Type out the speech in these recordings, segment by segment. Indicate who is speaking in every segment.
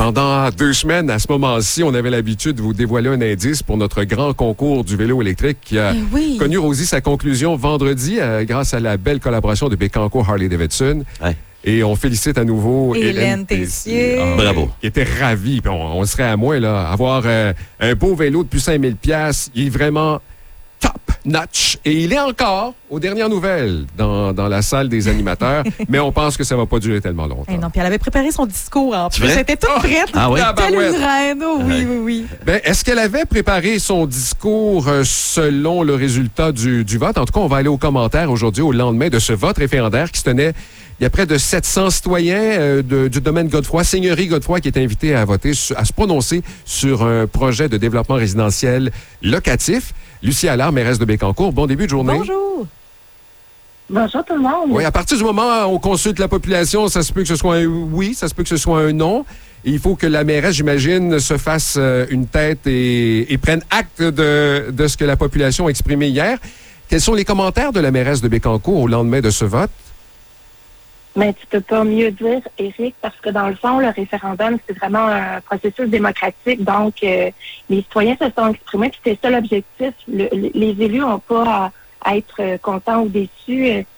Speaker 1: Pendant 2 semaines, à ce moment-ci, on avait l'habitude de vous dévoiler un indice pour notre grand concours du vélo électrique qui a connu, Rosie, sa conclusion vendredi grâce à la belle collaboration de Bécancour Harley-Davidson.
Speaker 2: Ouais.
Speaker 1: Et on félicite à nouveau
Speaker 3: Hélène Tessier.
Speaker 2: Bravo.
Speaker 1: Qui était ravie. Puis on serait à moins, là, avoir un beau vélo de plus 5000 $. Il est vraiment top notch. Et il est encore, aux dernières nouvelles, dans la salle des animateurs. Mais on pense que ça ne va pas durer tellement longtemps.
Speaker 3: Et non, puis elle avait préparé son discours en plus. Elle était toute prête.
Speaker 2: Ah oui?
Speaker 3: Telle une reine. Oh, oui.
Speaker 1: Ben, est-ce qu'elle avait préparé son discours selon le résultat du vote? En tout cas, on va aller aux commentaires aujourd'hui, au lendemain de ce vote référendaire qui se tenait. Il y a près de 700 citoyens du domaine Godefroy, Seigneurie Godefroy, qui est invité à voter, à se prononcer sur un projet de développement résidentiel locatif. Lucie Allard, mairesse de Bécancour, bon début de journée.
Speaker 3: Bonjour.
Speaker 4: Bonjour tout le monde.
Speaker 1: Oui, à partir du moment où on consulte la population, ça se peut que ce soit un oui, ça se peut que ce soit un non. Et il faut que la mairesse, j'imagine, se fasse une tête et prenne acte de ce que la population a exprimé hier. Quels sont les commentaires de la mairesse de Bécancour au lendemain de ce vote?
Speaker 4: Mais tu peux pas mieux dire, Éric, parce que dans le fond, le référendum, c'est vraiment un processus démocratique. Donc, les citoyens se sont exprimés, puis c'est ça l'objectif. Les élus n'ont pas à être contents ou déçus.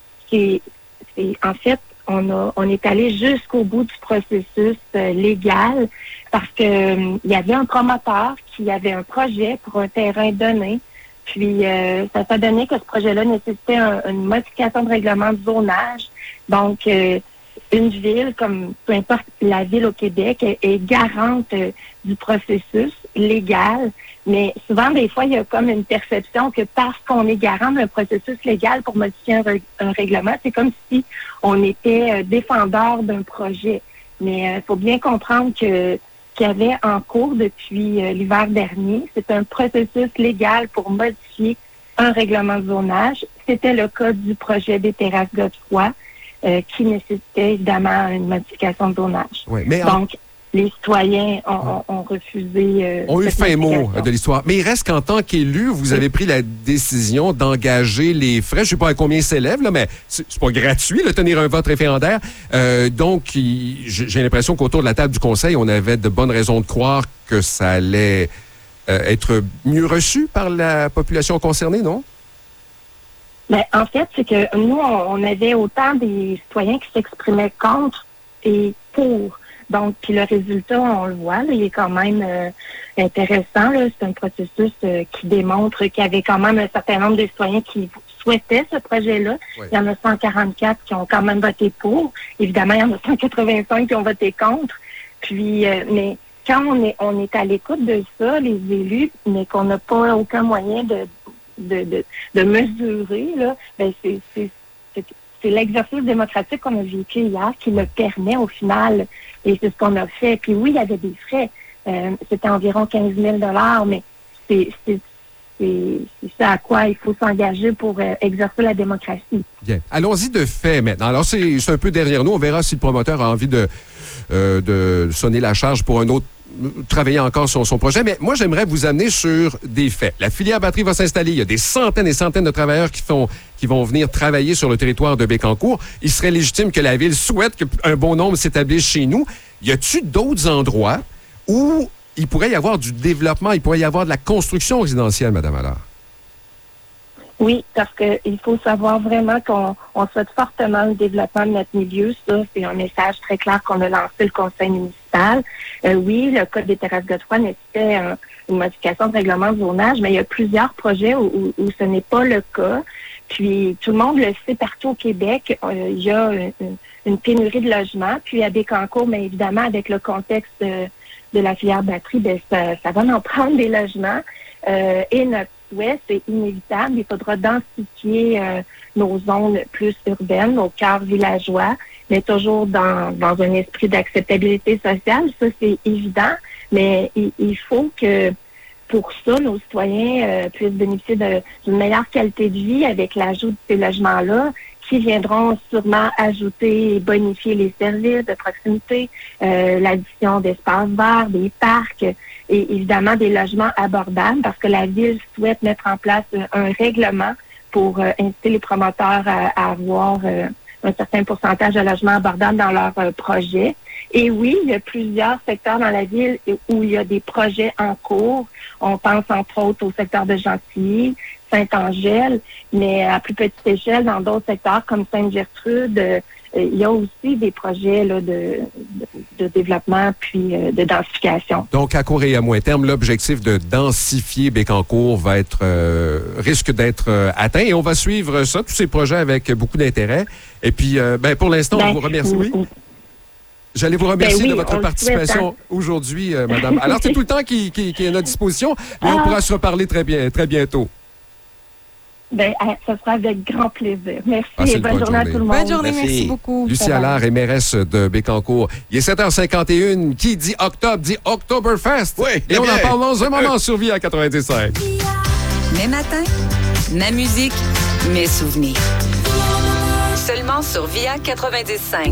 Speaker 4: En fait, on est allé jusqu'au bout du processus légal parce que il y avait un promoteur qui avait un projet pour un terrain donné. Puis, ça s'est donné que ce projet-là nécessitait une modification de règlement de zonage. Donc, une ville, comme peu importe la ville au Québec, est garante du processus légal. Mais souvent, des fois, il y a comme une perception que parce qu'on est garant d'un processus légal pour modifier un règlement, c'est comme si on était défendeur d'un projet. Mais il faut bien comprendre qu'il y avait en cours depuis l'hiver dernier. C'est un processus légal pour modifier un règlement de zonage. C'était le cas du projet des terrasses Godefroy. Qui nécessitait évidemment une modification de zonage.
Speaker 1: Oui, mais
Speaker 4: donc, les citoyens ont refusé...
Speaker 1: ont eu fin mot de l'histoire. Mais il reste qu'en tant qu'élu, vous avez pris la décision d'engager les frais. Je ne sais pas à combien s'élève, là, mais c'est pas gratuit de tenir un vote référendaire. Donc, j'ai l'impression qu'autour de la table du Conseil, on avait de bonnes raisons de croire que ça allait être mieux reçu par la population concernée, non?
Speaker 4: Ben, en fait, c'est que nous, on avait autant des citoyens qui s'exprimaient contre et pour. Donc, puis le résultat, on le voit, là, il est quand même intéressant. Là. C'est un processus qui démontre qu'il y avait quand même un certain nombre de citoyens qui souhaitaient ce projet-là. Oui. Il y en a 144 qui ont quand même voté pour. Évidemment, il y en a 185 qui ont voté contre. Puis, mais quand on est à l'écoute de ça, les élus, mais qu'on n'a pas aucun moyen de mesurer, là, ben c'est l'exercice démocratique qu'on a vécu hier qui le permet au final. Et c'est ce qu'on a fait. Puis oui, il y avait des frais. C'était environ 15 000 $, mais c'est ça à quoi il faut s'engager pour exercer la démocratie.
Speaker 1: Bien. Allons-y de fait maintenant. Alors, c'est un peu derrière nous. On verra si le promoteur a envie de sonner la charge pour un autre travailler encore sur son projet. Mais moi, j'aimerais vous amener sur des faits. La filière batterie va s'installer. Il y a des centaines et centaines de travailleurs qui vont venir travailler sur le territoire de Bécancour. Il serait légitime que la Ville souhaite qu'un bon nombre s'établisse chez nous. Y a-t-il d'autres endroits où il pourrait y avoir du développement, il pourrait y avoir de la construction résidentielle, Mme Allard?
Speaker 4: Oui, parce qu'il faut savoir vraiment qu'on souhaite fortement le développement de notre milieu. Ça, c'est un message très clair qu'on a lancé le conseil municipal. Oui, le Code des terrasses Godefroy nécessitait une modification de règlement de zonage, mais il y a plusieurs projets où ce n'est pas le cas. Puis, tout le monde le sait partout au Québec, il y a une pénurie de logements. Puis, à Bécancour, mais évidemment, avec le contexte de la filière batterie, ben, ça va en prendre des logements. Et notre souhait, c'est inévitable. Il faudra densifier nos zones plus urbaines, nos cœurs villageois, mais toujours dans un esprit d'acceptabilité sociale. Ça, c'est évident. Mais il faut que, pour ça, nos citoyens puissent bénéficier d'une meilleure qualité de vie avec l'ajout de ces logements-là, qui viendront sûrement ajouter et bonifier les services de proximité, l'addition d'espaces verts, des parcs et évidemment des logements abordables parce que la Ville souhaite mettre en place un règlement pour inciter les promoteurs à avoir un certain pourcentage de logements abordables dans leur projet. Et oui, il y a plusieurs secteurs dans la ville où il y a des projets en cours. On pense entre autres au secteur de Gentilly, Saint-Angèle, mais à plus petite échelle, dans d'autres secteurs comme Sainte-Gertrude, il y a aussi des projets là, de développement puis de densification.
Speaker 1: Donc, à court et à moyen terme, l'objectif de densifier Bécancour risque d'être atteint et on va suivre ça, tous ces projets avec beaucoup d'intérêt. Et puis, pour l'instant, on vous remercie. Oui. J'allais vous remercier de votre participation aujourd'hui, madame. Alors, c'est tout le temps qui est à notre disposition, mais on pourra se reparler très bientôt.
Speaker 4: Ça sera avec grand plaisir. Merci et bonne journée à tout le monde.
Speaker 3: Bonne journée, merci beaucoup.
Speaker 1: Lucie Allard est mairesse de Bécancour. Il est 7h51. Qui dit octobre dit Oktoberfest.
Speaker 2: Oui,
Speaker 1: et on en parle dans un moment sur VIA 95.
Speaker 5: Mes matins, ma musique, mes souvenirs. Seulement sur VIA 95.